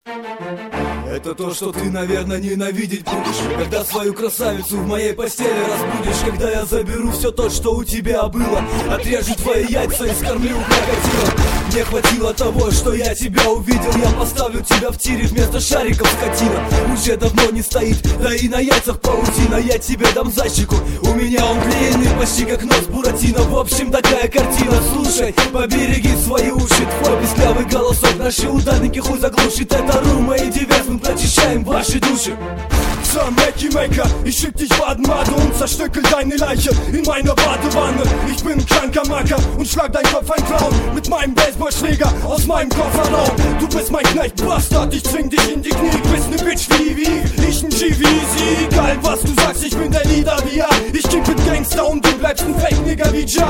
Это то, что ты, наверное, ненавидеть будешь, когда свою красавицу в моей постели разбудишь. Когда я заберу все то, что у тебя было, отрежу твои яйца и скормлю крокодилом. Мне хватило того, что я тебя увидел. Я поставлю тебя в тире вместо шариков, скотина. Уже давно не стоит, да и на яйцах паутина. Я тебе дам защику, у меня он длинный, почти как нос Буратино. В общем, такая картина, слушай, побереги свои уши. Твой песклявый голосок наши ударники хуй заглушит. Это Рума и Диверс, мы прочищаем ваши души. So, Mackie Maker, ich schick dich Baden-Made und zerstückel deine Leiche in meiner Badewanne. Ich bin ein kranker Macker und schlag dein Kopf ein Clown mit meinem Baseballschläger aus meinem Kofferraum. Du bist mein Knecht, Bastard, ich zwing dich in die Knie. Bist ne Bitch wie ich ein GVZ. Egal was du sagst, ich bin der Leader wie ja. Ich kick mit Gangster und du bleibst ein Fake-Nigger wie Ja.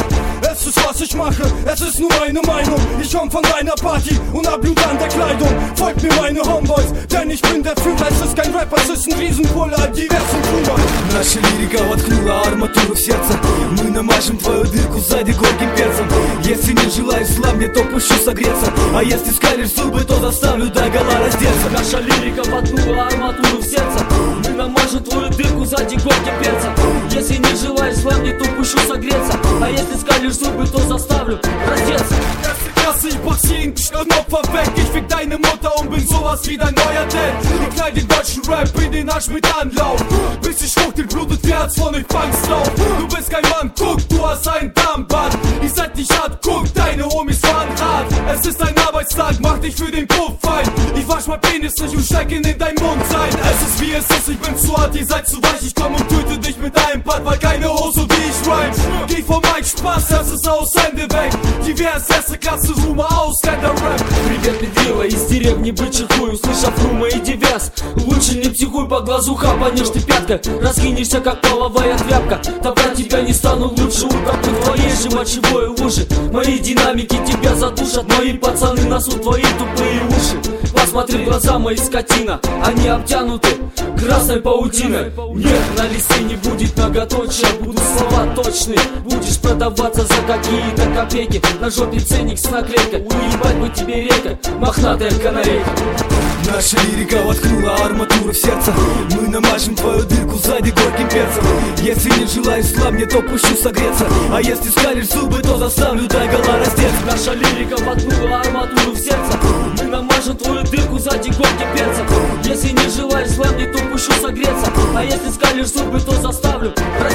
Es ist was ich mache, es ist nur meine Meinung. Ich komm von deiner Party und hab Blut an der Kleidung. Folgt mir meine Homeboys, denn ich bin der Führer. Es ist kein Rapper, es ist ein Riesenpuller, диверсен Куба. Наша лирика воткнула арматуру в сердце. Мы намажем твою дырку сзади горьким перцем. Если не желаешь зла мне, то пущу согреться. А если скалишь зубы, то заставлю догола раздеться. Наша лирика воткнула арматуру в сердце. Мы намажем твою дырку сзади горьким перцем. Если не желаешь зла мне, то пущу согреться. А если скалишь зубы, то заставлю раздеться. Klasse, ich box jeden Opfer weg. Ich fick deine Mutter und bin sowas wie dein neuer Dad. Ich knall den deutschen Rap in den Arsch mit Anlauf, bis ich schwuchtel, blutet Herz von euch Bankslauf. Du bist kein Mann, guck, du hast ein Darmband. Ihr seid nicht hart, guck, deine Homies fahren hart. Es ist ein Arbeitstag, mach dich für den Puff fein. Ich wasch mein Penis nicht und steck ihn in dein Mund rein. Es ist wie es ist, ich bin zu hart, ihr seid zu weich. Ich komm und töte dich mit einem Part, weil keine Hose, die ich rhyme. Geh vom Mike, Spaß, das ist aus, Hände weg. Divers, erste Klasse, Rumer aus, Stand-Up-Rap. Привет, педрила, из деревни бычий хуй. Услышав Рума и Диверс, лучше не психуй, по глазу хапанешь ты пяткой. Раскинешься, как половая тряпка. Топтать тебя не стану, лучше утоплю в твоей же мочевой луже. Мои динамики тебя задушат, мои пацаны насут твои тупые уши. Посмотри в глаза мои, скотина, они обтянуты красной паутиной. Нет, на листе не будет многоточия, будут слова точные. Будешь продаваться за какие-то копейки. На жопе ценник с наклейкой, уебать бы тебе река, мохнатая канарейка. Наша лирика воткнула арматуру в сердце. Мы намажем твою дырку сзади горьким перцем. Если не желаешь зла мне, то пущу согреться. А если скалишь зубы, то заставлю догола раздеться. Наша лирика воткнула арматуру в сердце. Мы намажем твою дырку сзади горьким перцем. Если не желаешь зла мне, то пущу согреться. А если скалишь зубы, то заставлю